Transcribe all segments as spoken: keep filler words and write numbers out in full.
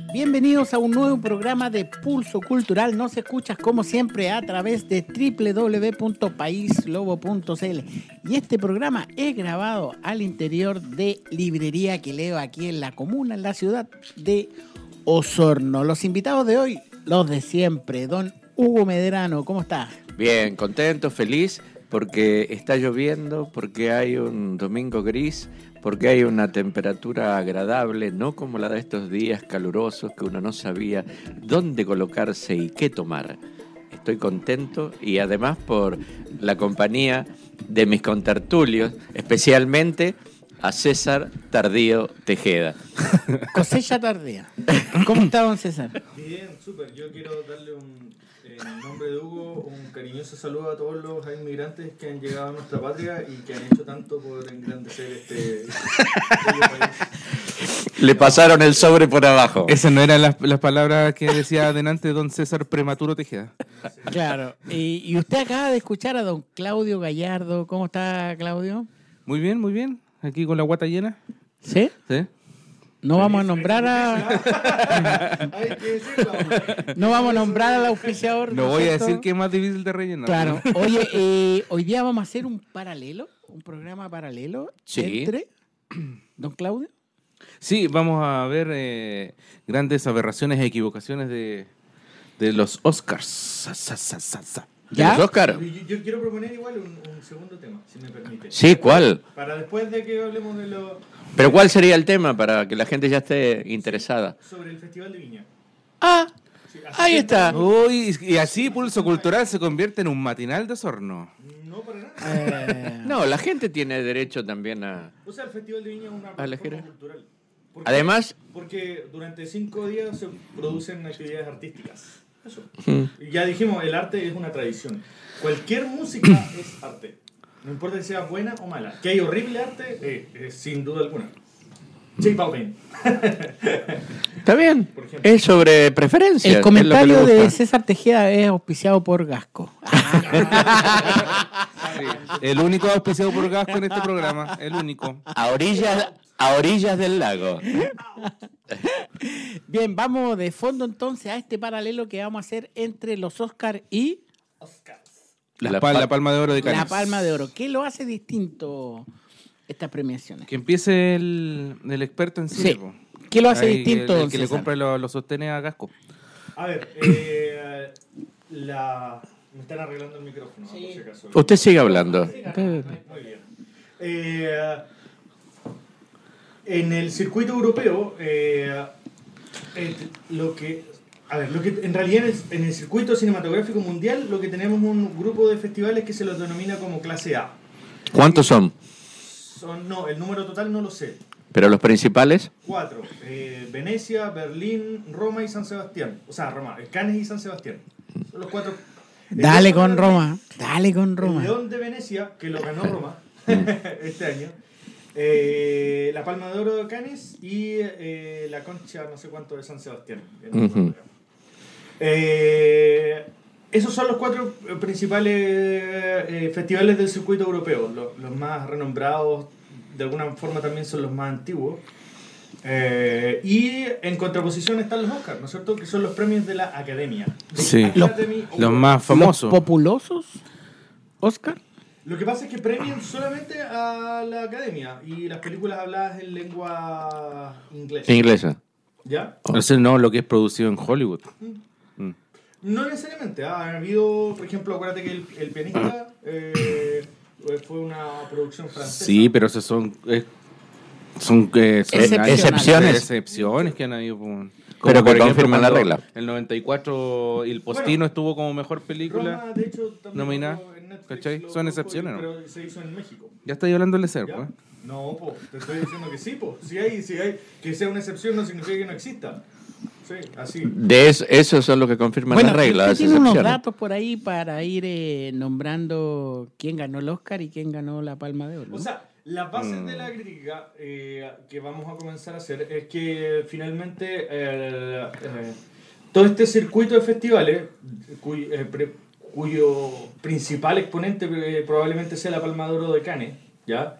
Bienvenidos a un nuevo programa de Pulso Cultural. Nos escuchas como siempre a través de doble u doble u doble u punto país lobo punto c l. Y este programa es grabado al interior de Librería Quileo, aquí en la comuna, en la ciudad de Osorno. Los invitados de hoy, los de siempre. Don Hugo Medrano, ¿cómo estás? Bien, contento, feliz, porque está lloviendo, porque hay un domingo gris, porque hay una temperatura agradable, no como la de estos días calurosos que uno no sabía dónde colocarse y qué tomar. Estoy contento y además por la compañía de mis contertulios, especialmente a César Tardío Tejeda. Cosecha tardía. ¿Cómo está, don César? Bien, súper. Yo quiero darle un, en nombre de Hugo, un cariñoso saludo a todos los inmigrantes que han llegado a nuestra patria y que han hecho tanto por engrandecer este, este país. Le pasaron el sobre por abajo. Esas no eran las, las palabras que decía adelante don César Prematuro Tejeda. Claro. Y, y usted acaba de escuchar a don Claudio Gallardo. ¿Cómo está, Claudio? Muy bien, muy bien. Aquí con la guata llena. ¿Sí? Sí. No vamos a nombrar a... Hay que decirlo. No vamos a nombrar al auspiciador. No voy a decir que es más difícil de rellenar. Claro. Oye, eh, hoy día vamos a hacer un paralelo, un programa paralelo Sí. entre don Claudio. Sí, vamos a ver eh, grandes aberraciones e equivocaciones de, de los Oscars. Sa, sa, sa, sa, sa. ¿De ¿Ya? los Óscar? Yo, yo quiero proponer igual un, un segundo tema, si me permite. Sí, ¿cuál? Para después de que hablemos de lo, ¿Pero cuál sería el tema para que la gente ya esté interesada? sobre el Festival de Viña. Ah, Sí, así ahí que- está. Uy, y así Pulso Cultural se convierte en un matinal de Osorno. No, para nada. Eh, No, la gente tiene derecho también a... O sea, el Festival de Viña es una elegir. plataforma cultural. ¿Por qué? Además- Porque durante cinco días se producen actividades artísticas. Eso. Mm. Y ya dijimos, el arte es una tradición. Cualquier música es arte. No importa si sea buena o mala. Que hay horrible arte, eh, eh, sin duda alguna. J Balvin. Está bien. Por ejemplo. Es sobre preferencias. el comentario es lo que le de gusta. César Tejeda es auspiciado por Gasco. El único auspiciado por Gasco en este programa. El único. A orillas, a orillas del lago. Bien, vamos de fondo entonces a este paralelo que vamos a hacer entre los Oscar y Oscars. La, La pal- pa- la Palma de Oro de Cannes. la Palma de Oro. ¿Qué lo hace distinto estas premiaciones? Que empiece el, el experto en cine. Sí. po. ¿Qué lo hace Ahí, distinto, El, don el que le César? compra los los sostenes a Gasco. A ver, eh, la... me están arreglando el micrófono, ¿no? Por si acaso. Usted sigue hablando. Muy bien. Eh, en el circuito europeo, eh, eh, lo que, a ver, lo que en realidad en el, en el circuito cinematográfico mundial, lo que tenemos es un grupo de festivales que se los denomina como clase A. ¿Cuántos son? Son, no, el número total no lo sé. Pero los principales. Cuatro. Eh, Venecia, Berlín, Roma y San Sebastián. O sea, Roma, Cannes y San Sebastián. Son los cuatro. El Dale León con de- Roma. Dale con El Roma. León de Venecia, que lo ganó Roma este año. Eh, la Palma de Oro de Cannes y eh, la Concha, no sé cuánto, de San Sebastián. Ujú. Eh, esos son los cuatro principales eh, festivales del circuito europeo. Los, los más renombrados, de alguna forma también son los más antiguos. Eh, y en contraposición están los Oscars, ¿no es cierto? Que son los premios de la Academia. The Sí. Academy Los Awards. más famosos. ¿Los populosos? ¿Oscar? Lo que pasa es que premian solamente a la Academia y las películas habladas en lengua inglesa. Inglesa. ¿Ya? Eso no lo que es producido en Hollywood. No necesariamente. ¿ah? Ha habido, por ejemplo, acuérdate que el, el pianista eh, fue una producción francesa. Sí, pero esos son... eh, son, eh, son Excepcionales. Excepciones. excepciones que han habido. Como, Pero que por ejemplo, confirman la cuando regla. El noventa y cuatro El Postino Bueno, estuvo como mejor película. Roma, de hecho, también nominada, lo- en Netflix ¿cachai? lo Son produjo, excepciones, ¿no? Pero se hizo en México. Ya estoy hablando de ser, ¿Ya? pues. No, po, te estoy diciendo que sí, po. Si hay, si hay, que sea una excepción no significa que no exista. Sí, así. De eso, esos son los que confirman Bueno, las reglas. usted las tiene unos excepciones. datos por ahí para ir eh, nombrando quién ganó el Oscar y quién ganó la Palma de Oro. ¿no? O sea, las bases Mm. de la crítica eh, que vamos a comenzar a hacer es que finalmente eh, eh, todo este circuito de festivales, cuy- eh, pre- cuyo principal exponente eh, probablemente sea la Palma de Oro de Cannes, ¿ya?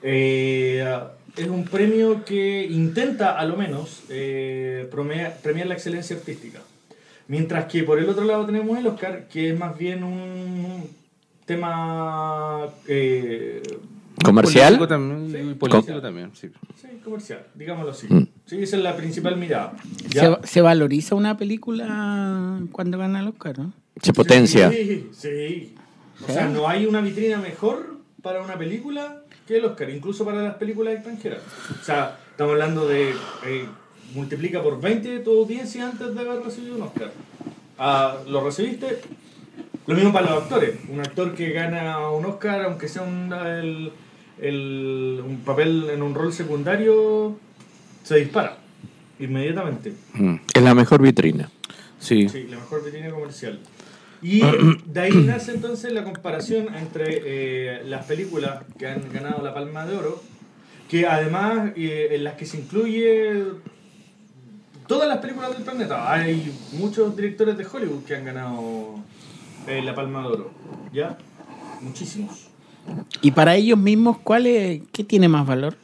Eh, es un premio que intenta, a lo menos, eh, premiar, premiar la excelencia artística. Mientras que por el otro lado tenemos el Oscar, que es más bien un tema... Eh, ¿Comercial? Político también, Sí. y político Com- también, sí. Sí, comercial, digámoslo así. Mm. Sí, esa es la principal mirada. ¿Ya? ¿Se, se valoriza una película cuando gana el Oscar, ¿no? Se potencia. Sí, sí. O sea, no hay una vitrina mejor para una película que el Oscar, incluso para las películas extranjeras. O sea, estamos hablando de... Eh, multiplica por veinte tu audiencia antes de haber recibido un Oscar. Ah, ¿lo recibiste? Lo mismo para los actores. Un actor que gana un Oscar, aunque sea un, el, el, un papel en un rol secundario, se dispara inmediatamente. Mm. Es la mejor vitrina. Sí. Sí, la mejor vitrina comercial. Y de ahí nace entonces la comparación entre eh, las películas que han ganado la Palma de Oro, que además eh, en las que se incluye todas las películas del planeta. Hay muchos directores de Hollywood que han ganado eh, la Palma de Oro, ¿ya? Muchísimos. Y para ellos mismos, ¿cuál es, ¿qué tiene más valor?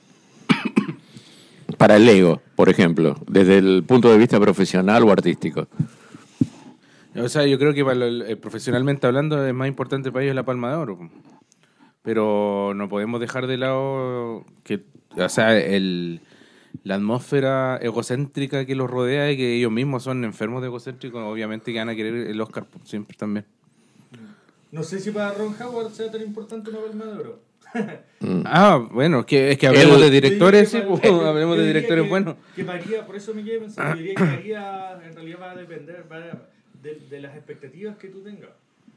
Para el ego, por ejemplo, desde el punto de vista profesional o artístico. O sea, yo creo que para el- eh, profesionalmente hablando es más importante para ellos la Palma de Oro. po. Pero no podemos dejar de lado que, o sea, el, la atmósfera egocéntrica que los rodea y que ellos mismos son enfermos de egocéntricos, obviamente que van a querer el Oscar po, siempre también. No sé si para Ron Howard sea tan importante una Palma de Oro. Ah, bueno, que, es que hablemos El- de directores, sí, Yo po, diría que- hablemos yo de diría directores que- buenos. Que varía, por eso me quedé pensando, yo diría que varía, en realidad va a depender va a- de, de las expectativas que tú tengas.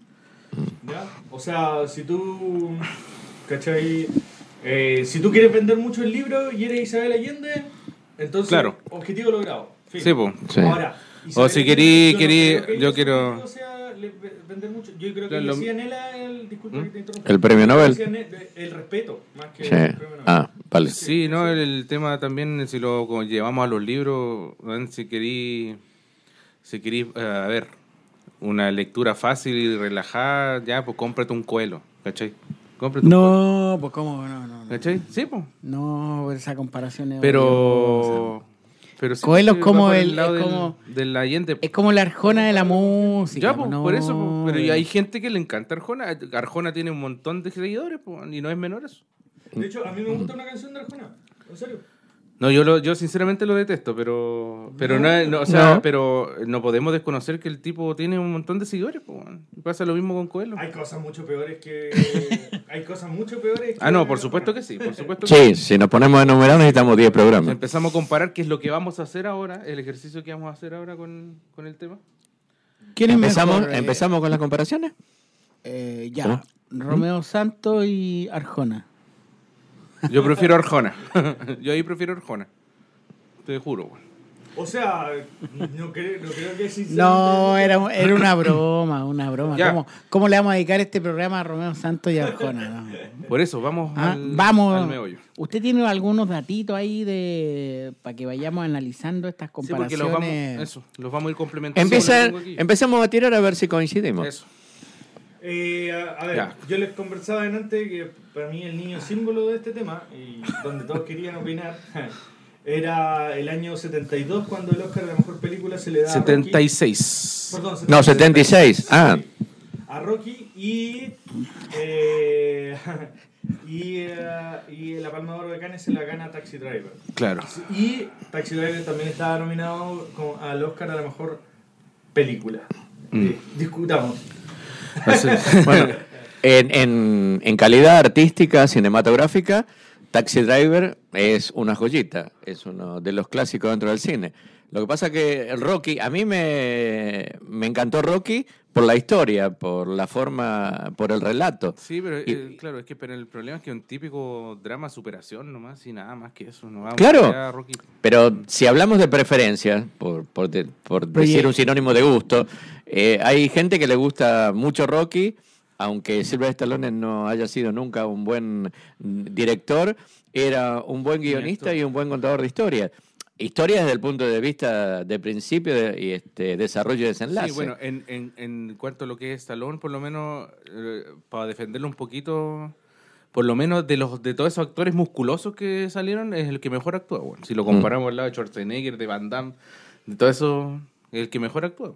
¿Ya? O sea, si tú, ¿cachai? Eh, si tú quieres vender mucho el libro y eres Isabel Allende, entonces, Claro. objetivo logrado. Fin. Sí, po. Sí. Ahora, O si querí- yo no querí- creo que yo su quiero- objetivo sea le- vender mucho. Yo creo que Claro, le lo- decían él a el, disculpa ¿Mm? que te interrumpa. El premio Nobel. Decían él, el respeto, más que Sí. el premio Nobel. Ah, vale. Sí, no, el, el tema también, si lo como llevamos a los libros, ¿no? si querí, si querí, eh, a ver, una lectura fácil y relajada, ya, pues cómprate un Coelho, ¿cachai? Cómprate un No, pues cómo, no, no. Coelho, No, ¿cachai? Sí, pues. no esa comparación es odiosa. Pero, pero sí, Coelho sí, es como va por el- lado es del- como- del Allende. Es como la Arjona de la música. Ya, pues, no, por eso, pues, pero y hay gente que le encanta Arjona. Arjona tiene un montón de seguidores, pues, y no es menor eso. De hecho, a mí me gusta una canción de Arjona. En serio. No, yo lo, yo sinceramente lo detesto, pero pero No. no, es- no, o sea, No. pero no podemos desconocer que el tipo tiene un montón de seguidores, pues, weón. Y pasa lo mismo con Coelho. Hay cosas mucho peores que. hay cosas mucho peores que. Ah, no, por supuesto que sí, por supuesto que Sí, si nos ponemos a enumerar necesitamos diez Si programas. empezamos a comparar qué es lo que vamos a hacer ahora, el ejercicio que vamos a hacer ahora con, con el tema. ¿Quién es ¿Empezamos, mejor? Eh, ¿Empezamos con las comparaciones? eh, ya, ¿Cómo? Romeo Santos y Arjona. Yo prefiero Arjona. Yo ahí prefiero Arjona. Te juro, weón. O sea, no creo, no creo que sí. No, era, era una broma, una broma. Ya. ¿Cómo, ¿Cómo le vamos a dedicar este programa a Romeo Santos y a Arjona? No. Por eso, vamos Ah, al, vamos. al meollo. ¿Usted tiene algunos datitos ahí de para que vayamos analizando estas Sí, porque comparaciones? los vamos, eso, los vamos a ir complementando. Empieza, Lo tengo aquí. empecemos a tirar a ver si coincidimos. Eso. Eh, a, a ver, Ya. yo les conversaba antes que para mí el niño símbolo de este tema, y donde todos querían opinar, era el año setenta y dos cuando el Oscar de la mejor película se le da a setenta y Rocky. seis. Perdón, No, setenta y seis. Ah. Sí, a Rocky y. Eh, y, eh, y la Palma de Oro de Cannes se la gana Taxi Driver. Claro. Y Taxi Driver también estaba nominado como al Oscar a la mejor película. Mm. Eh, discutamos. Así- Bueno, en, en, en calidad artística, cinematográfica, Taxi Driver es una joyita, es uno de los clásicos dentro del cine. Lo que pasa que el Rocky, a mí me, me encantó Rocky por la historia, por la forma, por el relato. Sí, pero Y- eh, claro, es que pero el problema es que es un típico drama superación nomás y nada más que eso. No vamos Claro. allá, Rocky. Pero si hablamos de preferencia, por, por, de- por Pero decir y- un sinónimo de gusto, eh, hay gente que le gusta mucho Rocky, aunque Sylvester Stallone no haya sido nunca un buen mm, director, era un buen guionista y un buen contador de historias. Historia desde el punto de vista de principio de- y este, desarrollo y desenlace. Sí, bueno, en, en, en cuanto a lo que es Stallone, por lo menos, eh, para defenderlo un poquito, por lo menos de los de todos esos actores musculosos que salieron, es el que mejor actúa, bueno. Si lo comparamos mm. al lado de Schwarzenegger, de Van Damme, de todo eso, es el que mejor actúa.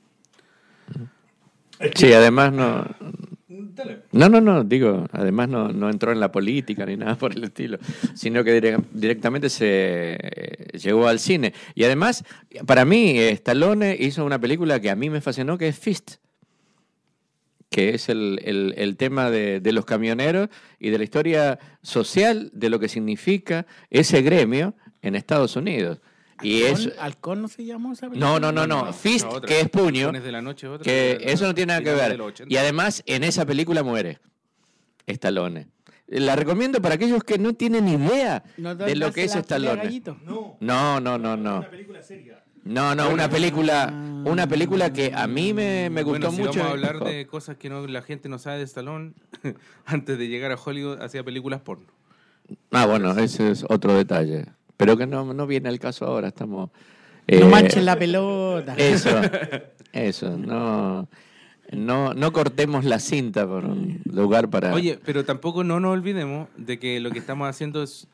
Sí, además no... No, no, no, digo, además no, no entró en la política ni nada por el estilo, sino que dire- directamente se eh, llegó al cine. Y además, para mí, eh, Stallone hizo una película que a mí me fascinó, que es Fist, que es el, el, el tema de, de los camioneros y de la historia social de lo que significa ese gremio en Estados Unidos. Y ¿Halcón? es ¿Halcón no se llamó esa película? no, no, no, no, Fist, no, otra. que es puño, De la noche, otra, que la, eso no tiene nada que ver. ochenta. Y además en esa película muere Stallone. La recomiendo para aquellos que no tienen idea ¿No de lo que es Stallone. No, No, no, no, no. una película seria. No, no, una película, una película que a mí me, me gustó Bueno, si mucho. vamos a hablar de cosas que no, la gente no sabe de Stallone, antes de llegar a Hollywood hacía películas porno. Ah, bueno, ese es otro detalle. Pero que no, no viene el caso ahora, estamos... No eh, manchen la pelota. Eso, eso, no, no, no cortemos la cinta por un lugar para... Oye, pero tampoco no nos olvidemos de que lo que estamos haciendo es,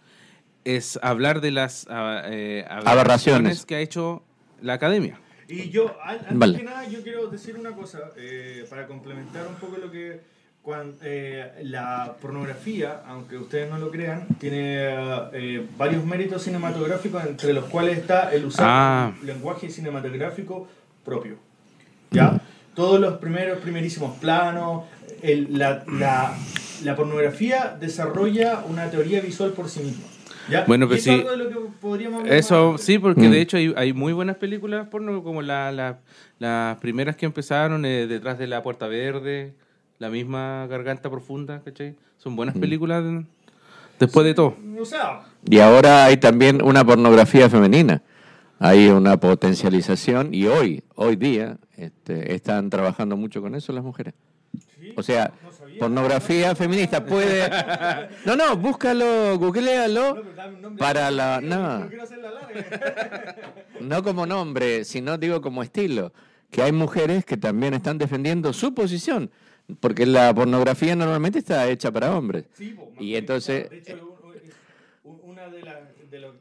es hablar de las ah, eh, Aberraciones que ha hecho la academia. Y yo, an- antes Vale. que nada, yo quiero decir una cosa, eh, para complementar un poco lo que... Cuando, eh, la pornografía, aunque ustedes no lo crean, tiene eh, varios méritos cinematográficos, entre los cuales está el usar Ah. un lenguaje cinematográfico propio. ¿Ya? Todos los primeros, primerísimos planos, el- la, la, la pornografía desarrolla una teoría visual por sí misma. ¿Ya? Bueno, Y pues eso sí. es algo de lo que podríamos hablar Eso más. sí, porque Mm. de hecho hay, hay muy buenas películas porno, como la, la, las primeras que empezaron, eh, Detrás de la Puerta Verde, La misma Garganta Profunda, ¿cachai? Son buenas películas de- después de todo. O sea, Y ahora hay también una pornografía femenina. Hay una potencialización y hoy, hoy día, este, están trabajando mucho con eso las mujeres. O sea, no sabía. pornografía feminista puede... No, no, búscalo, No, googlealo pero dame un nombre. para la... No No, quiero hacerla larga. no como nombre, sino digo como estilo. Que hay mujeres que también están defendiendo su posición. Porque la pornografía normalmente está hecha para hombres. Sí, po, Y más entonces... De hecho, un- un- una de las... De lo-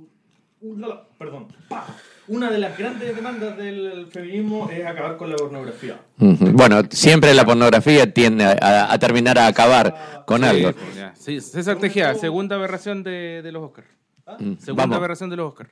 un- un- perdón. ¡Pa! Una de las grandes demandas del feminismo es acabar con la pornografía. Ujú. Bueno, siempre la pornografía tiende a, a- a terminar a acabar con Sí, algo. pues, ya. Sí, César Tejeda, segunda aberración de, de los Oscars. Mm, Segunda Vamos. aberración de los Oscars.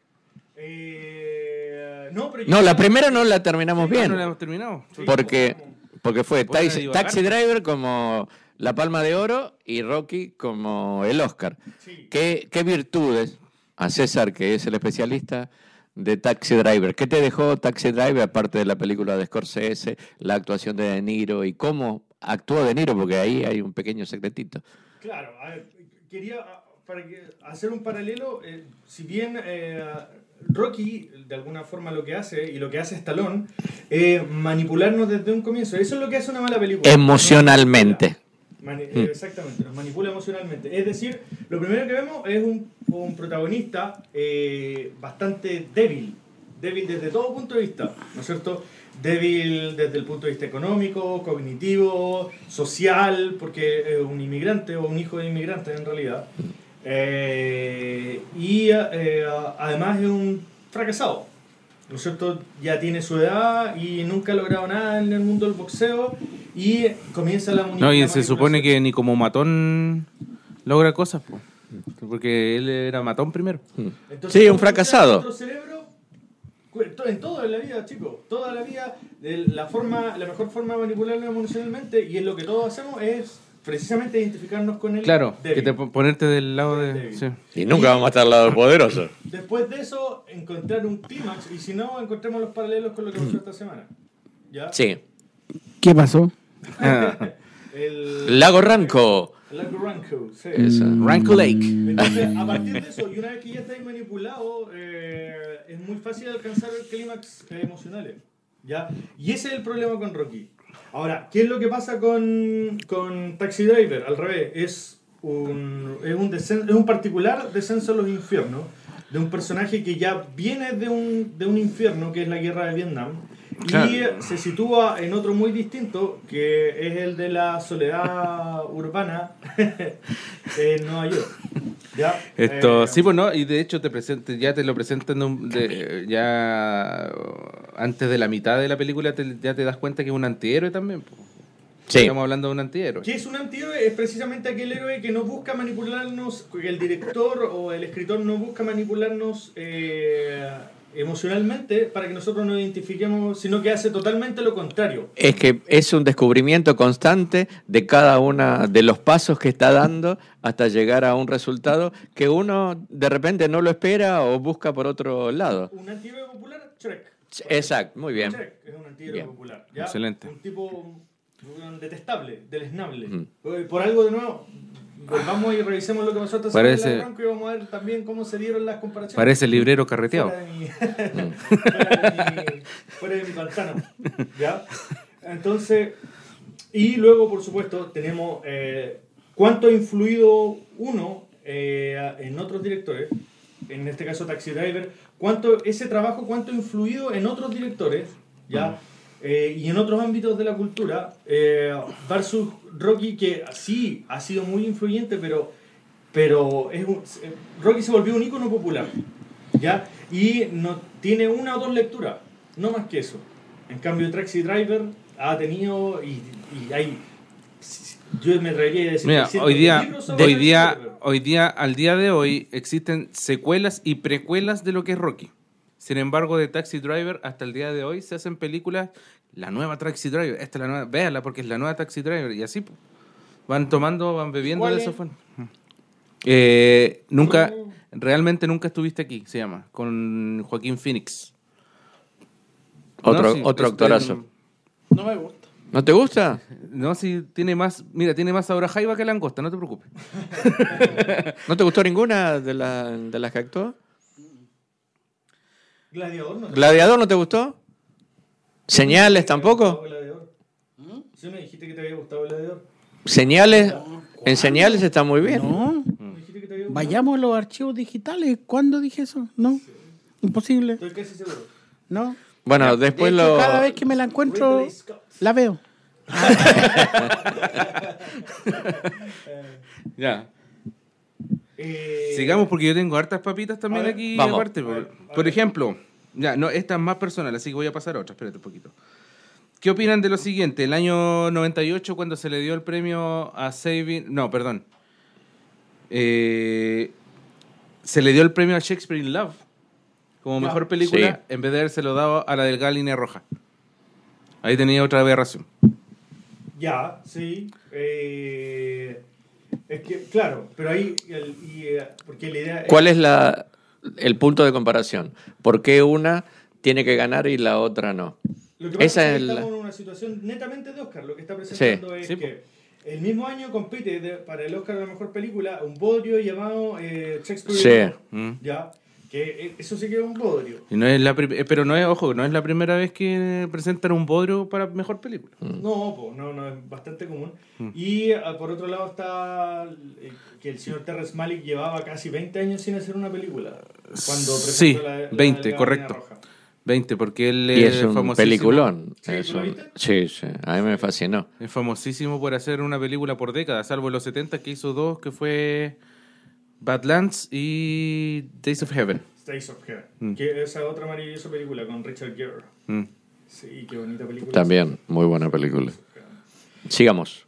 Eh, no, pero yo- No, la primera no la terminamos Ah, bien. no la hemos terminado. Porque, porque fue Buena Taxi, divagar. Taxi Driver como la Palma de Oro y Rocky como el Oscar. Sí. ¿Qué, qué virtudes, a César, que es el especialista de Taxi Driver, qué te dejó Taxi Driver, aparte de la película de Scorsese, la actuación de De Niro y cómo actuó De Niro? Porque ahí hay un pequeño secretito. Claro, a ver, quería ah, para que, hacer un paralelo, eh, si bien eh, Rocky de alguna forma lo que hace y lo que hace Stallone es manipularnos desde un comienzo. Eso es lo que hace una mala película. Emocionalmente. Mani- eh, exactamente, nos manipula emocionalmente. Es decir, lo primero que vemos es un, un protagonista eh, bastante débil, débil desde todo punto de vista, ¿no es cierto? Débil desde el punto de vista económico, cognitivo, social, porque es un inmigrante o un hijo de inmigrante en realidad. Eh, y eh, además es un fracasado, ¿no es cierto? Ya tiene su edad y nunca ha logrado nada en el mundo del boxeo y comienza la No, y la se supone manipulación. que ni como matón logra cosas, po. Porque él era matón primero. Entonces, Sí, un ¿cómo fracasado. funciona nuestro cerebro? Cu- to- En todo en la vida, chicos. Toda la vida, de la forma, la mejor forma de manipularnos emocionalmente, y es lo que todos hacemos, es precisamente identificarnos con el Claro, débil. que te po- ponerte del lado de... Débil. Sí. Y nunca vamos a estar al lado del poderoso. Después de eso, encontrar un clímax, y si no, encontremos los paralelos con lo que pasó esta semana. ¿Ya? Sí. ¿Qué pasó? El, Lago Ranco. el Lago Ranco, sí. Esa. Ranco Lake. Entonces, a partir de eso, y una vez que ya estáis manipulado, eh, es muy fácil alcanzar el clímax eh, emocional. ¿Ya? Y ese es el problema con Rocky. Ahora, ¿qué es lo que pasa con, con Taxi Driver? Al revés, es un, es, un descen- es un particular descenso a los infiernos de un personaje que ya viene de un, de un infierno, que es la guerra de Vietnam, Claro. Y se sitúa en otro muy distinto, que es el de la soledad urbana en Nueva York. ¿Ya? Esto, Eh, sí, pues no, y de hecho te presente, ya te lo presentan de un- de- ya antes de la mitad de la película te- ya te das cuenta que es un antihéroe también. Po. Sí. Estamos hablando de un antihéroe. ¿Qué es un antihéroe? Es precisamente aquel héroe que no busca manipularnos, que el director o el escritor no busca manipularnos eh, emocionalmente para que nosotros nos identifiquemos, sino que hace totalmente lo contrario. Es que es un descubrimiento constante de cada uno de los pasos que está dando hasta llegar a un resultado que uno de repente no lo espera o busca por otro lado. Un antihéroe popular, Shrek. Exacto, muy bien. Shrek es un antihéroe Bien. popular. ¿ya? Excelente. Un tipo un detestable, deleznable. Ujú. Por- Por algo de nuevo, volvamos y revisemos lo que pasó esta Parece- semana en la Franco y vamos a ver también cómo se dieron las comparaciones. Parece el librero carreteado. Fuera de mi, fuera de mi, fuera de mi pantano. ¿Ya? Entonces, y luego, por supuesto, tenemos eh, cuánto ha influido uno eh, en otros directores, en este caso Taxi Driver, cuánto, ese trabajo, cuánto ha influido en otros directores, ¿ya? Eh, y en otros ámbitos de la cultura, eh, versus Rocky, que sí ha sido muy influyente, pero, pero es un- eh, Rocky se volvió un ícono popular, ¿ya? Y no tiene una o dos lecturas, no más que eso. En cambio, Taxi Driver ha tenido, y, y hay, yo me atrevería a decir, Mira, que cientos hoy de día, libros sobre hoy Taxi día, Driver. hoy día, al día de hoy existen secuelas y precuelas de lo que es Rocky. Sin embargo, de Taxi Driver hasta el día de hoy se hacen películas, la nueva Taxi Driver, esta es la nueva, véala porque es la nueva Taxi Driver y así po. Van tomando, van bebiendo ¿Cuál de es? eso. fue- Eh, nunca, realmente nunca estuviste aquí, se llama, con Joaquín Phoenix. Otro, No, sí, otro es- actorazo. No me gusta. ¿No te gusta? No, si tiene más, mira, tiene más sabor a jaiba que langosta, no te preocupes. ¿No te gustó ninguna de, la- de las que actuó? Gladiador, ¿no? ¿Gladiador no te gustó? ¿Señales tampoco? Gladiador. ¿Sí me dijiste que te había gustado Gladiador? ¿Señales? En señales está muy bien. No. ¿Me dijiste que te había gustado? Vayamos a los archivos digitales. ¿Cuándo dije eso? No. Imposible. Estoy casi seguro. No. Bueno, De después hecho, lo... cada vez que me la encuentro, Ridley Scott. la veo. Ya. Eh, Sigamos porque yo tengo hartas papitas también a ver, aquí vamos. aparte. A Por, ver, a por ver. ejemplo, ya, no, esta es más personal, así que voy a pasar a otra, espérate un poquito. ¿Qué opinan de lo siguiente? El año noventa y ocho, cuando se le dio el premio a Saving... No, perdón. Eh, se le dio el premio a Shakespeare in Love como Ya. mejor película, Sí. en vez de habérselo dado a la delgada línea roja. Ahí tenía otra aberración. Ya, sí. Eh, es que, claro, pero ahí. El, y, eh, porque la idea. ¿Cuál es la, el punto de comparación? ¿Por qué una tiene que ganar y la otra no? Lo que pasa Esa es es que la- estamos en una situación netamente de Oscar. Lo que está presentando es Sí. que el mismo año compite de- para el Oscar de la mejor película un bodrio llamado eh, Shakespeare Sí. in Love, Mm. Ya. Que eh, eso sí que es un bodrio. Y no es la pri- eh, pero no es, ojo, no es la primera vez que presentan un bodrio para mejor película. No, pues, no, no, es bastante común. Y ah, por otro lado está eh, que el señor Terrence Malick llevaba casi veinte años sin hacer una película. Cuando Sí, presentó la- la veinte, Delgada correcto. Línea Roja. veinte, porque él Y es es un famosísimo. peliculón. Sí, Es ¿tú lo un- viste? sí, sí, a mí me fascinó. Es famosísimo por hacer una película por décadas, salvo en los setenta que hizo dos, que fue Badlands y Days of Heaven. Stays of Heaven. Mm. Que esa otra maravillosa película con Richard Gere. Mm. Sí, qué bonita película. También, muy buena película. Sigamos.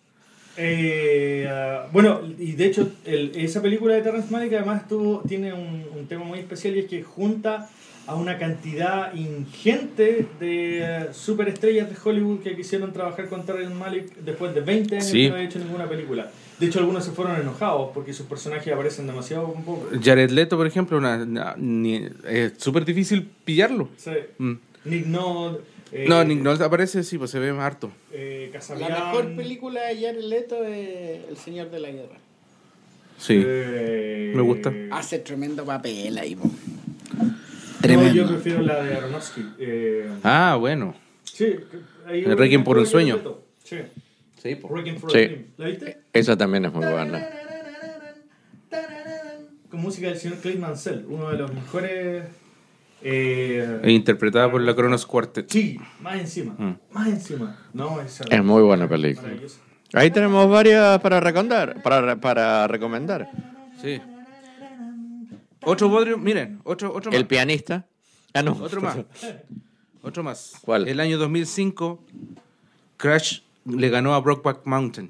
Eh, ah, bueno, y de hecho, el- esa película de Terrence Malick además tuvo, tiene un, un tema muy especial y es que junta a una cantidad ingente de eh, superestrellas de Hollywood que quisieron trabajar con Terrence Malick después de veinte años Sí. que no había hecho ninguna película. De hecho, algunos se fueron enojados porque sus personajes aparecen demasiado un poco. Jared Leto, por ejemplo, una- una- ni- es súper difícil pillarlo. Sí. Mm. Nick Nolte, eh, No, Nick Nolte aparece, sí, pues se ve más harto. eh, La Casabian, mejor película de Jared Leto es El Señor de la Guerra. Sí. eh, Me gusta. Hace tremendo papel ahí, po. No, Tremendo. yo prefiero la de Aronofsky. Eh, Ah, bueno. sí, ahí El Requiem por un sueño. Sí. Sí, Requiem for Sí. a Dream. ¿La viste? Esa también es muy buena. Con música del señor Clay Mansell, uno de los mejores Eh, E interpretada por la Kronos Quartet. sí, más encima. Mm. Más encima. No, es, Es muy buena película. maravillosa. Ahí tenemos varias para recomendar. Para, para recomendar. Sí. Otro bodrio, miren, otro, otro más. El pianista. Ah, no. Otro más. Otro más. ¿Cuál? El año dos mil cinco, Crash le ganó a Brokeback Mountain.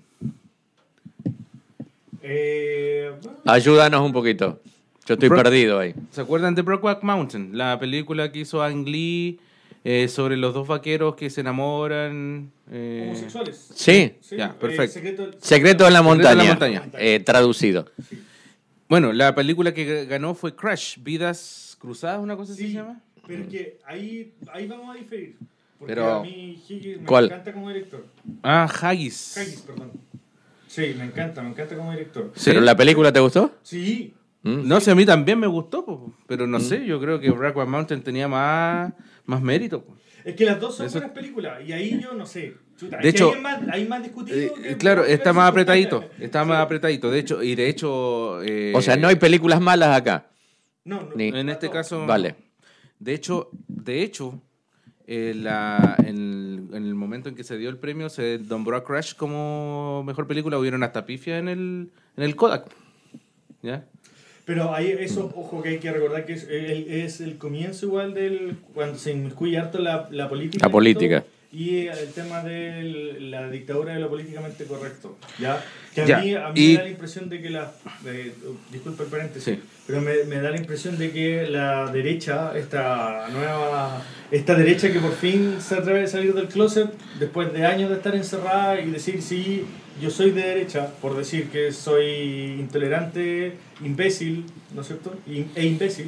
Eh, bueno, Ayúdanos un poquito. Yo estoy Bro- perdido ahí. ¿Se acuerdan de Brokeback Mountain? La película que hizo Ang Lee eh, sobre los dos vaqueros que se enamoran. eh, homosexuales. Sí. Ya, eh, perfecto. secreto, Secreto en la Secreto en la montaña. montaña. Eh, traducido. Bueno, la película que ganó fue Crash, Vidas Cruzadas, una cosa así Sí, se llama. pero es que ahí, ahí vamos a diferir. Porque Pero- a mí Higgins me ¿Cuál? encanta como director. Ah, Haggis. Higgins, perdón. Sí, me encanta, me encanta como director. Sí. ¿Pero la película te gustó? Sí, Mm. No sé, a mí también me gustó, po, pero no sé, yo creo que Brokeback Mountain tenía más, más mérito. Po. es que las dos son Eso- buenas películas y ahí yo no sé. Chuta, De es que hecho, ahí es más, ahí es más discutido. Eh, que- claro, está más Sí. apretadito, está más Sí. apretadito. De hecho, y de hecho... eh, O sea, no hay películas malas acá. No, no, Ni- En este no. caso... Vale. De hecho, de hecho eh, la, en, en el momento en que se dio el premio, se nombró a Crash como mejor película. Hubieron hasta pifia en el, en el Kodak. ¿Ya? Pero ahí eso, ojo, que hay que recordar que es el, es el comienzo igual del cuando se inmiscuye harto la, la política. La política. Y, todo, y el tema de la dictadura de lo políticamente correcto. ¿Ya? Que a Ya, mí, a mí y- me da la impresión de que la... de- disculpa el paréntesis. Sí. Pero me, me da la impresión de que la derecha, esta nueva... Esta derecha que por fin se atreve a salir del closet después de años de estar encerrada y decir sí, yo soy de derecha, por decir que soy intolerante, imbécil, ¿no es cierto? Y- E imbécil.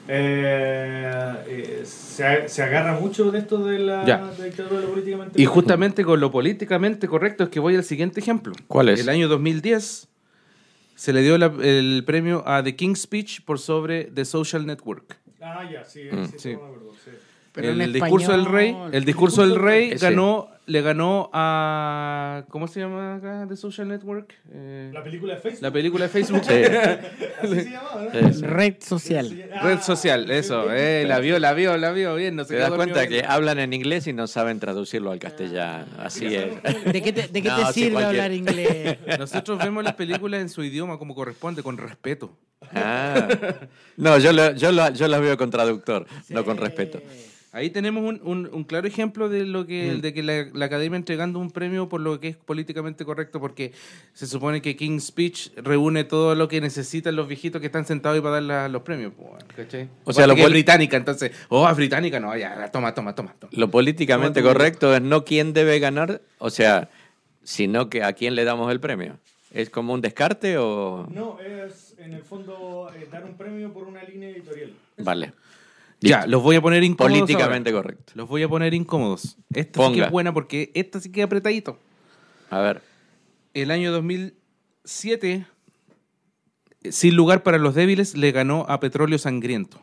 Eh, eh, se, se agarra mucho de esto de la, Ya. de la dictadura de lo políticamente Y correcto. justamente con lo políticamente correcto es que voy al siguiente ejemplo. ¿Cuál es? El año dos mil diez se le dio la- el premio a The King's Speech por sobre The Social Network. Ah, ya, sí, Mm. sí, Sí. no me acuerdo, sí. Pero el en discurso del rey, español. el discurso del rey Ese. ganó, le ganó a ¿cómo se llama acá? The Social Network. Eh, La película de Facebook. la película de Facebook. Sí. Así se llamaba, ¿no? Sí, sí. Red social. Ah, Red social, eso, eh, la vio, la vio, la vio bien, no se Te das quedó cuenta dormido. que hablan en inglés y no saben traducirlo al castellano. Así es. ¿De qué te, de qué No, te sí, sirve cualquier- hablar inglés? Nosotros vemos las películas en su idioma como corresponde, con respeto. Ah. No, yo, lo- yo, lo- yo las veo con traductor, no con respeto. Ahí tenemos un, un- un claro ejemplo de lo que Mm. de que la, la academia entregando un premio por lo que es políticamente correcto, porque se supone que King's Speech reúne todo lo que necesitan los viejitos que están sentados ahí para dar la- los premios. Pues, bueno, ¿cachai? O sea, Aparte lo que es pol- británica, entonces, oh, es británica, no, ya, toma, toma, toma. toma. Lo políticamente Toma tu correcto es no quién debe ganar, o sea, sino que a quién le damos el premio. ¿Es como un descarte o...? No, es en el fondo eh, dar un premio por una línea editorial. Vale. Ya, los voy a poner incómodos. Políticamente ahora. correcto. Los voy a poner incómodos. Esta sí que Ponga. es buena porque esta sí que es apretadito. A ver. El año dos mil siete, Sin lugar para los débiles, le ganó a Petróleo Sangriento.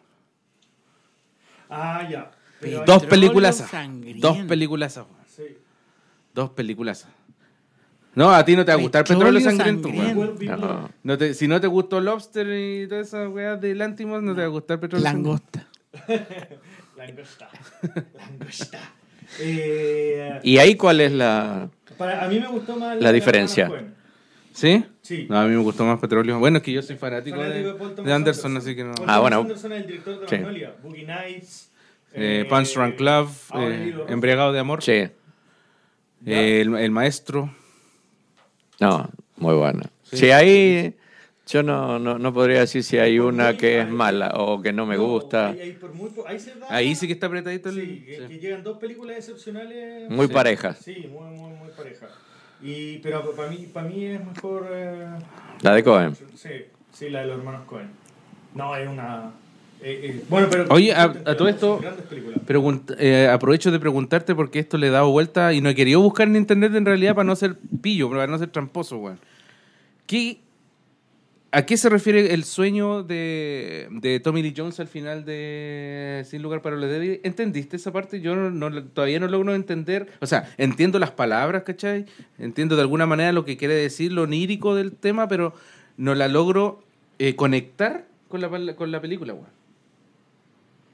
Ah, ya. Pero Dos Petróleo películas. Sangriento. Dos películas. Sí. Dos películas. No, a ti no te va a gustar Petróleo, Petróleo Sangriento. Sangriento. weón. Igual vi- No. No te, si no te gustó Lobster y todas esas weas de Lantimos, no te va a gustar Petróleo Langosta. Langosta. Langosta. Eh, ¿Y ahí cuál es la...? para, a mí me gustó más La diferencia. Hermanos Coen. Sangriento. ¿Sí? Sí. No, a mí me gustó más Petróleo. Bueno, es que yo soy fanático, Fanático de, Paul Thomas de Anderson, así que no. Paul Ah, Thomas bueno. Anderson es el director de Sí. Magnolia, Boogie Nights. Eh, eh, Punch Drunk Love, Ahora eh, el Hilo Rojo. Embriagado de Amor, Sí. eh, el, el Maestro. No, muy buena. Sí. Si ahí... Yo no, no, no podría decir si hay una que es mala o que no me gusta. Ahí, ahí por muy po- ahí se da- Ahí sí que está apretadito el... Sí, que, sí. que llegan dos películas excepcionales. Muy Sí. parejas. Sí, muy, muy, muy pareja. Y, pero para mí, para mí es mejor. eh, La de Cohen. Sí, sí, la de los hermanos Cohen. No, es una. eh, eh, bueno, pero. Oye, a- a todo esto- Grandes películas. Pregunt- eh, aprovecho de preguntarte porque esto le he dado vuelta y no he querido buscar en internet en realidad para no ser pillo, para no ser tramposo, weón. ¿Qué, ¿A qué se refiere el sueño de, de Tommy Lee Jones al final de Sin lugar para los débiles? ¿Entendiste esa parte? Yo no, no- todavía no logro entender. O sea, entiendo las palabras, ¿cachai? Entiendo de alguna manera lo que quiere decir, lo onírico del tema, pero no la logro eh, conectar con la, pal- con la película, weón.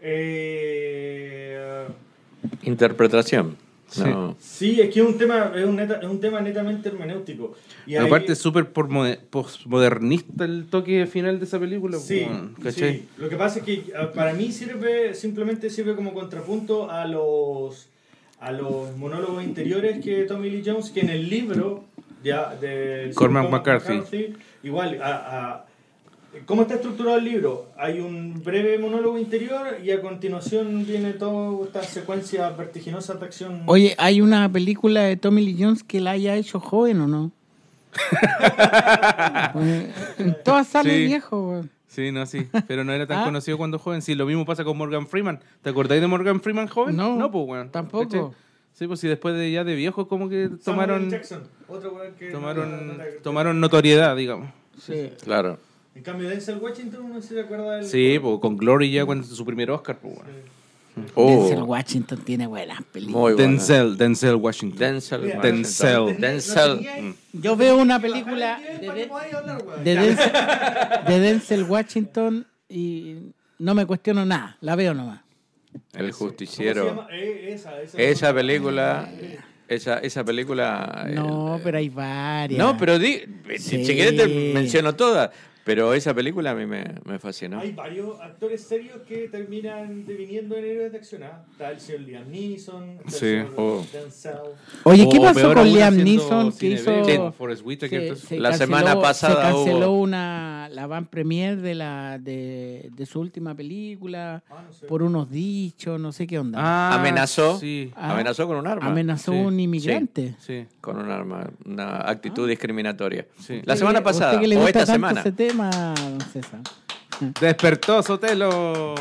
Eh, Interpretación. Sí. No. sí, es que es un tema, es un, neta- es un tema netamente hermenéutico. Y ahí- Aparte es súper por mode- postmodernista el toque final de esa película. Sí, weón, ¿cachai? sí. Lo que pasa es que ah, para mí sirve, simplemente sirve como contrapunto a los a los monólogos interiores que Tommy Lee Jones, que en el libro ya de Cormac McCarthy. igual a, a- ¿cómo está estructurado el libro? Hay un breve monólogo interior y a continuación viene toda esta secuencia vertiginosa de acción. Oye, ¿hay una película de Tommy Lee Jones que la haya hecho joven o no? Pues, en todas sale Sí. viejo, güey. Sí, no, sí. Pero no era tan ¿Ah? conocido cuando joven. Sí, lo mismo pasa con Morgan Freeman. ¿Te acordáis de Morgan Freeman joven? No, no pues, weón. tampoco. ¿Cachai? Sí, pues sí, después de ya de viejo como que Samuel tomaron Jackson, otro weón que tomaron no- no- tomaron notoriedad, digamos. Sí. Claro. En cambio Denzel Washington no se acuerda del Sí, pues con Glory ya cuando su primer Oscar, pues, weón. Oh, Denzel Washington tiene buenas películas. muy bueno. Denzel, Denzel Washington. Denzel. Mira, Denzel. no tenía- no Denzel. tenía ahí- Yo veo una que bajar película el nivel de, para que de- podáis hablar, weón. de Denzel, de Denzel Washington y no me cuestiono nada, la veo nomás. El ¿Cómo se justiciero. llama? Eh, esa, esa, Esa película. Esa, esa película. No, eh, pero hay varias. No, pero di, Sí. si querés te menciono todas. Pero esa película a mí me, me fascinó. Hay varios actores serios que terminan deviniendo en héroes de acción. ¿ah? Está el señor Liam Neeson, está Sí. el señor Oh. Denzel. Oye, ¿qué O pasó peor con aún Liam haciendo Neeson que cine hizo? B, como Forrest Whitaker, se- todo eso. se La canceló- semana pasada se canceló hubo- una la van premier de la de, de su última película Ah, no sé. por unos dichos, no sé qué onda. Ah, Amenazó. Sí, Ah. Amenazó con un arma. Amenazó sí, a un inmigrante. sí. Con un arma. Una actitud discriminatoria. Sí. La Usted semana que- pasada. usted que le O gusta esta tanto semana. ese tema, don César. Despertó Sotelo.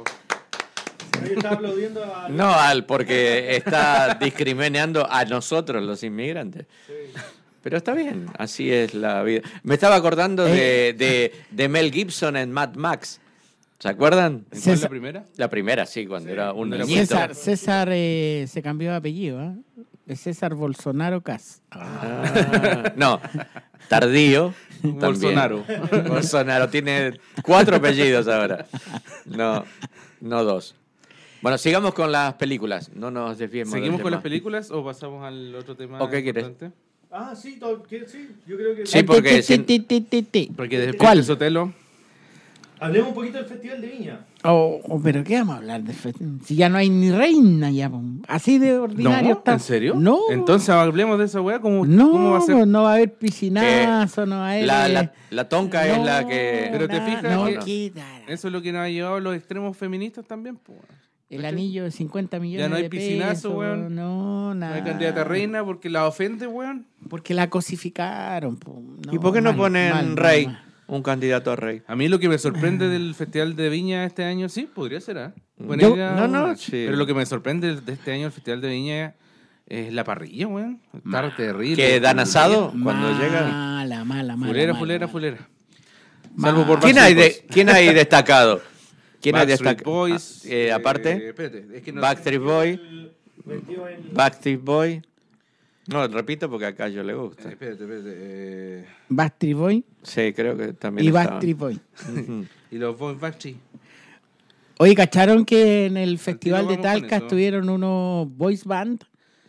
Yo estaba aplaudiendo a... No, al porque está discriminando a nosotros, los inmigrantes. Pero está bien, así es la vida. Me estaba acordando de, de, de Mel Gibson en Mad Max. ¿Se acuerdan? ¿En cuál César- la primera? La primera, sí, cuando era un cuando era niñito. César, César eh, se cambió de apellido, ¿eh? De César Bolsonaro Cas. Ah, no, tardío. también. Bolsonaro. Bolsonaro tiene cuatro apellidos ahora. No, no dos. Bueno, sigamos con las películas. No nos desviemos. del ¿Seguimos con tema. las películas o pasamos al otro tema? ¿O qué quieres? importante? Ah, sí, todo- ¿qué- sí, yo creo que... Sí, porque Ti, si- ti, ti, ti, ti. Porque después ¿Cuál? de Sotelo. Hablemos un poquito del Festival de Viña. Oh, oh, pero ¿qué vamos a hablar de fe- Si ya no hay ni reina, ya. po. Así de ordinario ¿No? está. ¿En serio? No. Entonces hablemos de esa weá. ¿Cómo, no, ¿Cómo va a ser? pues, no va a haber piscinazo, no va a haber. La, eh, la, la tonca es la que. Pero te nada, fijas no, que- quita. Eso es lo que nos ha llevado a los extremos feministas también. Pues. El anillo de cincuenta millones Ya no hay de piscinazo, pesos, weón. No, No nada. hay candidata a reina porque la ofende, weón. Porque la cosificaron. po. ¿Y por qué no mal, ponen mal, mal, rey? mal. Un candidato a rey. A mí lo que me sorprende del Festival de Viña este año, sí, podría ser, ¿ah? Buena Yo- idea, no, no, weón. sí. Pero lo que me sorprende de este año el Festival de Viña es la parrilla, weón. Está terrible. ¿Que dan asado cuando mala, llegan? Mala, mala, mala. Fulera, mala, fulera, mala. fulera. Ma- Salvo por ¿Quién hay, de, Backstreet ¿Quién hay destacado? ¿Quién hay Backstreet destacado? Boys. Eh, aparte, eh, espérate, es que no Backstreet Boy, El- metido en- Backstreet Boy. No, repito porque acá yo le Eh, gusta. espérate, espérate. eh, Backstreet Boy Sí, creo que también y estaban. Backstreet Boy. Ujú. y los Boys Backstreet. Oye, ¿cacharon que en el Festival de vamos con Talca eso. estuvieron unos voice band?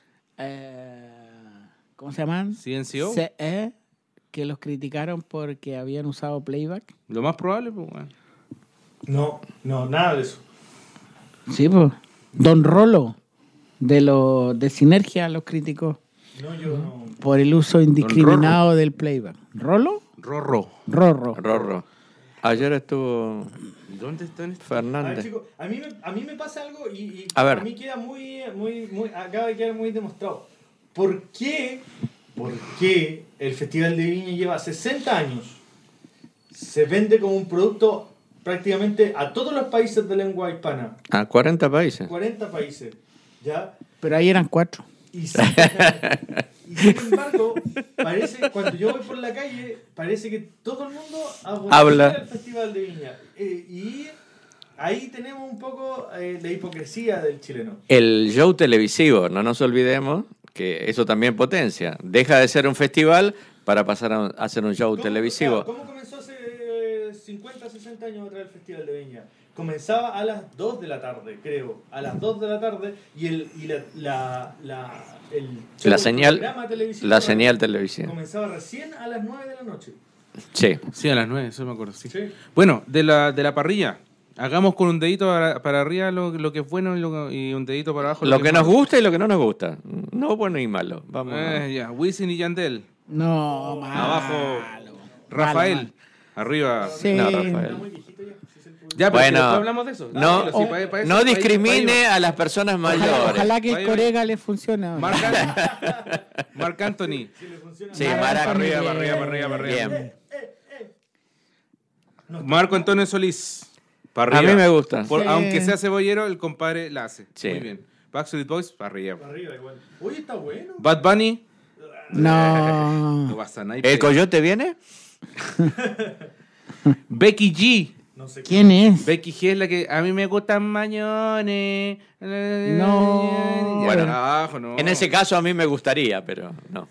Eh, ¿Cómo se llaman? C N C O. C E, que los criticaron porque habían usado playback. Lo más probable, pues, weón. No, no, nada de eso. Sí, pues. Don Rolo, de, lo, de Sinergia, los criticó No, yo no. por el uso indiscriminado del playback. ¿Rolo? Rorro. Rorro. Rorro. Ayer estuvo ¿Dónde están estos? A ver, Fernández. chicos, a mí, me, a mí me pasa algo y, y A ver. mí queda muy, muy, muy, acaba de quedar muy demostrado. ¿Por qué, ¿Por qué el Festival de Viña lleva sesenta años? Se vende como un producto prácticamente a todos los países de lengua hispana. A cuarenta países. cuarenta países, ¿ya? Pero ahí eran cuatro. Y sin, y sin embargo, parece, cuando yo voy por la calle, parece que todo el mundo aborrece Habla. el Festival de Viña. Eh, y ahí tenemos un poco eh, la hipocresía del chileno. El show televisivo, no nos olvidemos que eso también potencia. Deja de ser un festival para pasar a, a ser un show ¿Cómo- televisivo. claro, ¿Cómo comenzó hace hace cincuenta, sesenta años atrás el Festival de Viña. Comenzaba a las dos de la tarde, creo. A las dos de la tarde y el y la, la, la, el show, La señal, programa televisivo la señal televisiva. comenzaba recién a las nueve de la noche. Sí. Sí, a las nueve, eso me acuerdo, sí. Sí. Bueno, de la, de la parrilla, hagamos con un dedito para, para arriba lo, lo que es bueno y, lo, y un dedito para abajo Lo que es nos malo. gusta y lo que no nos gusta. No bueno y malo. Vamos. Eh, ya, Wisin y Yandel. No, malo. Abajo, Rafael. Malo, Arriba. Sí. No, Está Rafael. muy viejito ya. Si es el público. Ya, pero si Bueno, después hablamos de eso. No, Dale, sí, pa- pa eso- no pa ahí- discrimine pa ahí a las personas Ojalá, mayores. ojalá que el Ahí va. corega le funcione. va. Marc, An- Marc Anthony. Si le funciona. Sí, Marc Marc Anthony, arriba, eh, para arriba, para arriba, para arriba. Bien. No, Marco Antonio Solís. Para A arriba. mí me gusta. Por- Sí. Aunque sea cebollero, el compadre la hace. Sí. Muy bien. Backstreet Boys, para arriba. Arriba igual. Oye, está bueno. Bad Bunny, No. no vas a nadie. ¿El coyote viene? Becky G. No sé qué. ¿Quién es? Becky G es la que a mí me gustan mañones. No. Bueno, abajo, no. En ese caso a mí me gustaría, pero no.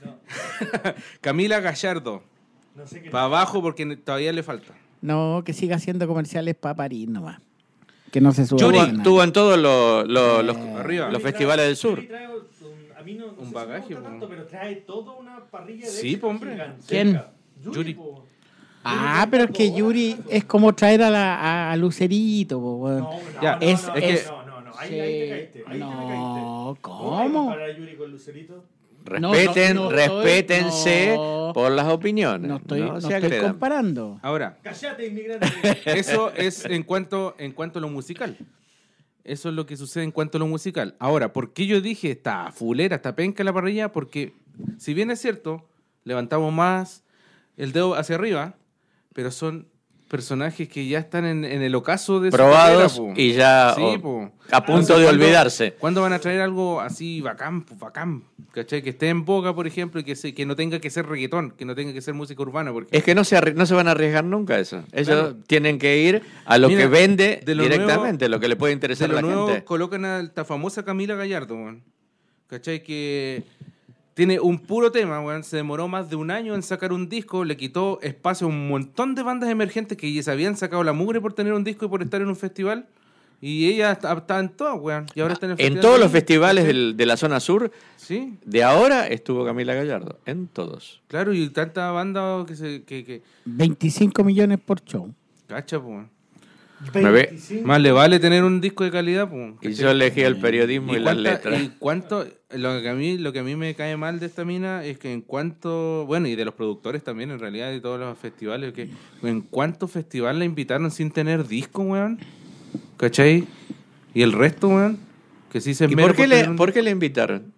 Camila Gallardo. No sé qué. Para abajo porque todavía le falta. No, que siga haciendo comerciales para París nomás. Que no se suba. Tuvo, a nada. tuvo en todos los, los, los- Arriba. los festivales del sur. Yuri trae un- a mí no, no Un sé si me bagaje, gusta po. tanto, pero trae toda una parrilla de Sí, éxito po, hombre. gigantesca. ¿Quién? Yuri. Yuri. po. Ah, pero es que Yuri es como traer a, la, a, a Lucerito, po, weón. No, no, Ya, no, es- no, es- no, no, no, ahí, ahí te caíste. Ahí No, te me caíste. ¿cómo? Para Yuri con Lucerito. Respeten, No, no, no estoy- respétense no. por las opiniones. No estoy, no se estoy agredan. comparando. Ahora, Cállate, inmigrante. eso es en cuanto, en cuanto a lo musical. Eso es lo que sucede en cuanto a lo musical. Ahora, ¿por qué yo dije está fulera, está penca la parrilla? Porque, si bien es cierto, levantamos más el dedo hacia arriba, pero son personajes que ya están en, en el ocaso de su Probados carrera, po. y ya Sí, oh, po. a punto Entonces, de ¿cuándo- olvidarse. ¿Cuándo van a traer algo así bacán, pues, bacán? ¿Cachai? Que esté en boga, por ejemplo, y que, se, que no tenga que ser reggaetón, que no tenga que ser música urbana. Porque Es que no se, arri- no se van a arriesgar nunca a eso. Ellos Claro. tienen que ir a lo Mira, que vende de lo directamente, lo que le puede de interesar lo a la nuevo gente. colocan a esta famosa Camila Gallardo, weón. ¿Cachai? Que tiene un puro tema, weón. Se demoró más de un año en sacar un disco, le quitó espacio a un montón de bandas emergentes que ya se habían sacado la mugre por tener un disco y por estar en un festival. Y ella está, está en todo, weón. Y ahora está en el En festival todos de los Viña, festivales ¿cachai? del- de la zona sur, Sí, de ahora estuvo Camila Gallardo. En todos. claro, y tanta banda que se. Que, que, veinticinco millones por show. cacha, pues, weón. Me ve- veinticinco. Más le vale tener un disco de calidad, pues. Y yo elegí el periodismo y, ¿Y, las cuánta- letras. y cuánto lo que a mí lo que a mí me cae mal de esta mina es que en cuanto, bueno, y de los productores también en realidad de todos los festivales, que en cuántos festivales la invitaron sin tener disco, weón. ¿Cachai? Y el resto, weón, que sí se ¿Y esmera por qué, tener le, un por disco. qué le invitaron?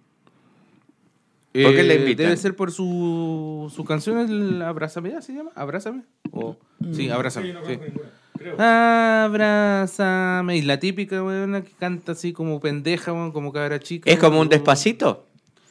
¿Por qué le Eh, invitan? Debe ser por su, su canción, el Abrázame, ¿ya se llama? ¿Abrázame? O, sí, Abrázame. Sí, no sí. conozco ninguna, creo. Abrázame. Y la típica, weón, que canta así como pendeja, weón, como cabra chica. ¿Es como un weón. despacito?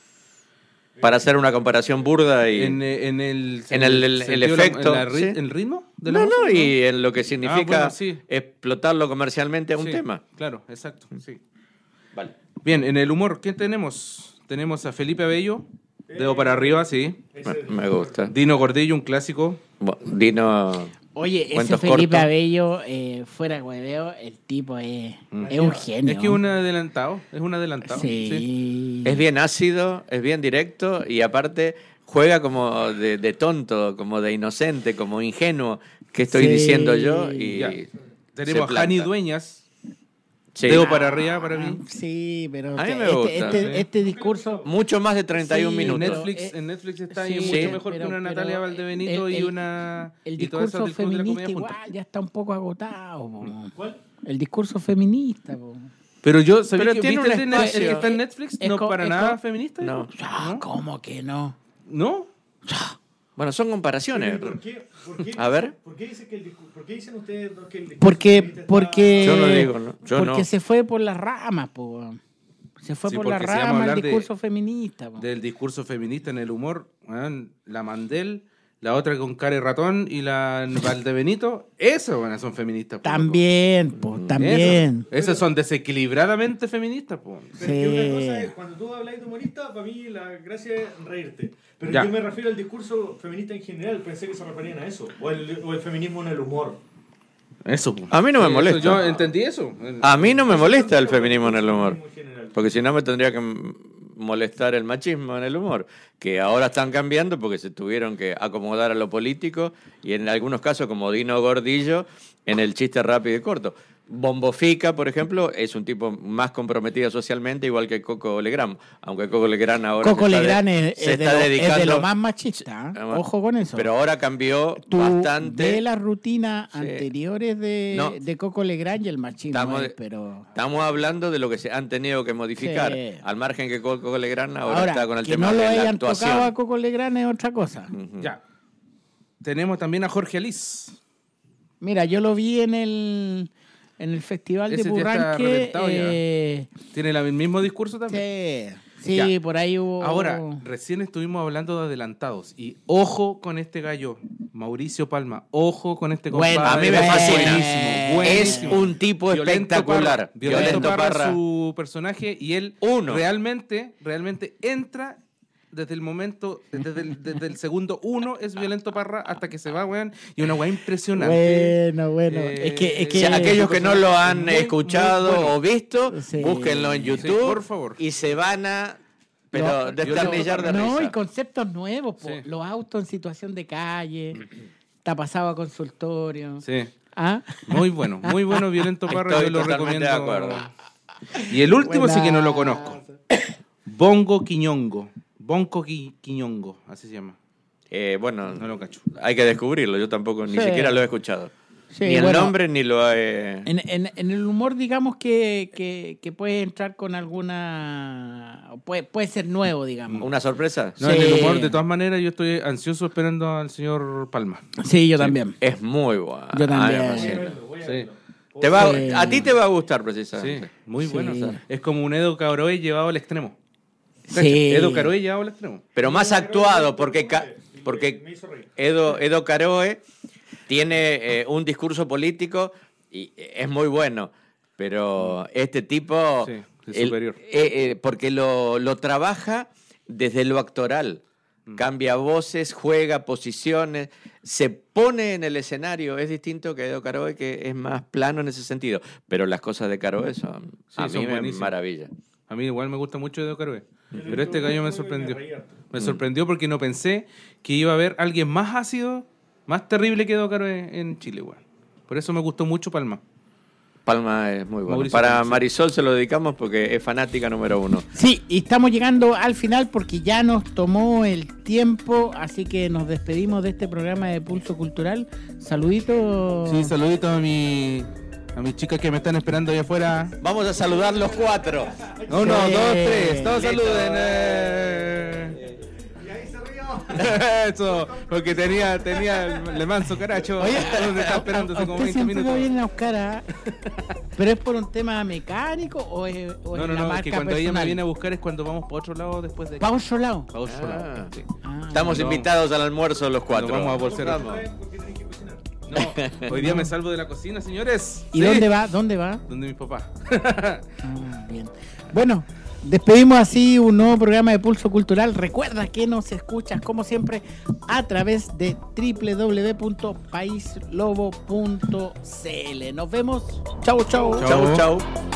Para hacer una comparación burda y... En, eh, en el, En el- el- el sentido de la- efecto, en la ri- sí. ¿El ritmo? De la No, música, no, y en lo que significa bueno, sí. explotarlo comercialmente a un Sí, tema. Claro, exacto. Sí. Vale. Bien, en el humor, ¿quién tenemos? Tenemos a Felipe Abello, dedo para arriba, sí. Ese- Me, me gusta. Dino Gordillo, un clásico. Bueno, Dino... Oye, ese Cuentos Felipe cortos. Abello, eh, fuera de hueveo, el tipo es, Mm. es un genio. Es que es un adelantado, es un adelantado. Sí. Es bien ácido, es bien directo y aparte juega como de, de tonto, como de inocente, como ingenuo, que estoy Sí. diciendo yo. Y Ya. se Tenemos a planta. Jani Dueñas, Sí. dedo para arriba para mí. Ah, sí, pero A mí que me este, gusta, este, sí. este discurso... Mucho más de treinta y un Sí, minutos. pero- Netflix, eh, en Netflix está y sí, es Sí. mucho mejor pero- que una pero Natalia Valdebenito el- y el- una El y todas esas discurso del Club de la feminista Comedia igual juntas. ya está un poco agotado. po. ¿Cuál? El discurso feminista. Po. Pero yo, ¿sabes Pero que tiene viste un el de Net- espacio. el que está en Netflix? Es No co- para es nada co- feminista. No. Ah, ¿cómo que no? ¿No? Bueno, son comparaciones. ¿Por qué, por qué A ver. ¿Por qué, dice que el discu- ¿Por qué dicen ustedes dos que el discurso Porque, feminista está- porque, Yo no digo, ¿no? Yo porque no. se fue por las ramas, po. Se fue Sí, por las porque si vamos a ramas el hablar de- discurso feminista. Po. Del discurso feminista en el humor, weón, la Mandel la otra con cara de ratón y la Valdebenito, esas bueno, son feministas. Po, También, pues, también. Eso. Esas son desequilibradamente feministas. Po. Pero es que una cosa es, cuando tú hablas de humorista, para mí la gracia es reírte. Pero Ya. yo me refiero al discurso feminista en general, pensé que se referían a eso. O el, o el feminismo en el humor. Eso. Po. A mí no me Eso, molesta. yo entendí eso. A mí no me molesta el feminismo en el humor. En general. Porque si no me tendría que m- molestar el machismo en el humor. Que ahora están cambiando porque se tuvieron que acomodar a lo político y en algunos casos como Dino Gordillo en el chiste rápido y corto. Bombo Fica, por ejemplo, es un tipo más comprometido socialmente, igual que Coco Legrand. Aunque Coco Legrand ahora Coco se está, Legrand de- es, se es de está lo, es dedicando... de lo más machista. ¿eh? Ojo con eso. Pero ahora cambió Tú bastante. ve las rutinas Sí. anteriores de, No. de Coco Legrand y el machismo Estamos, es, pero... estamos hablando de lo que se han tenido que modificar. Sí. Al margen que Coco Legrand ahora, Ahora, está con el que tema no lo de la hayan actuación. tocado a Coco Legrand es otra cosa. Ujú. Ya. Tenemos también a Jorge Alice. Mira, yo lo vi en el, en el Festival Ese de ya está Burranque. reventado ya. eh, Tiene la- el mismo discurso también. sí, sí Ya. por ahí hubo... Ahora, recién estuvimos hablando de adelantados. Y ojo con este gallo, Mauricio Palma. Ojo con este Bueno, compadre. a mí me fascina. Buenísimo, Es buenísimo. un tipo Violento espectacular. Parra. Violento, Violento Parra, Parra. su personaje. Y él Uno. realmente, realmente entra desde el momento, desde el, desde el segundo uno es Violento Parra hasta que se va, weón. Y una weá impresionante. Bueno, bueno. Eh, es que, es O que sea, aquellos que no lo han Muy, escuchado muy bueno. o visto, Sí. búsquenlo en Sí, YouTube por favor. y se van a pero No, destornillar de No, y risa. conceptos nuevos, po. Sí. Los autos en situación de calle, está pasado a consultorio. Sí. ¿Ah? Muy bueno, muy bueno Violento Parra, Estoy yo lo totalmente recomiendo. de acuerdo. Y el último sí que no lo Buenazo. conozco. Bongo Quiñongo. Bonco Qui- Quiñongo, así se llama. Eh, bueno, No lo cacho. hay que descubrirlo. Yo tampoco ni Sí. siquiera lo he escuchado. Sí, ni el bueno, nombre ni lo he. En, en, en el humor, digamos que, que, que puede entrar con alguna... Puede, puede ser nuevo, digamos. ¿Una sorpresa? No, Sí. en el humor, de todas maneras, yo estoy ansioso esperando al señor Palma. Sí, yo también. Es muy bueno. Yo también. Ay, me Voy a fascina. verlo, voy a Sí. verlo. Te va, Sí. A ti te va a gustar Sí, precisamente. muy Sí. bueno. Es como un Edo Caroe llevado al extremo. ¿Cacha? Sí. Edo Caroe llevado al extremo. Pero más actuado, porque, ca- Me porque hizo reír. Edo, Edo Caroe tiene eh, un discurso político y es muy bueno, pero este tipo... Sí, es el- superior. eh, eh, porque lo, lo trabaja desde lo actoral. Cambia voces, juega posiciones, se pone en el escenario. Es distinto que Edo Caroe, que es más plano en ese sentido. Pero las cosas de Caroe son, Sí, a son mí me buenísimas. maravilla. A mí igual me gusta mucho Edo Caroe. Yo Pero este gallo me sorprendió. reí harto. Me sorprendió porque no pensé que iba a haber alguien más ácido, más terrible que Edo Caroe en Chile, weón. Por eso me gustó mucho Palma. Palma es muy bueno. Mauricio Para Palma, sí. Marisol se lo dedicamos porque es fanática número uno. Sí, y estamos llegando al final porque ya nos tomó el tiempo, así que nos despedimos de este programa de Pulso Cultural. Saluditos. Sí, saluditos a mi a mis chicas que me están esperando allá afuera. Vamos a saludar los cuatro. Uno, Sí. dos, tres. Todos Listo. saluden. eh. Y ahí se rió. Eso, porque tenía, tenía el Le Manso Caracho. Oye, donde está esperando a hace como usted veinte siempre lo minutos. vienen a buscar, ¿ah? ¿Pero es por un tema mecánico o es, o No, es no, la no, marca es que cuando ella personal? me viene a buscar es cuando vamos para otro lado después de. ¿Va a otro lado? Para otro Ah. lado. Sí. Ah, Estamos No. invitados al almuerzo los cuatro. Nos vamos a por ser Vamos. Porque tenés que cocinar. No, hoy día me salvo de la cocina, señores. ¿Y Sí. dónde va? ¿Dónde va? Donde mis papás. Ah, bien. Bueno, despedimos así un nuevo programa de Pulso Cultural. Recuerda que nos escuchas, como siempre, a través de doble u doble u doble u punto país lobo punto c l. Nos vemos. Chau, chau. Chau, chau.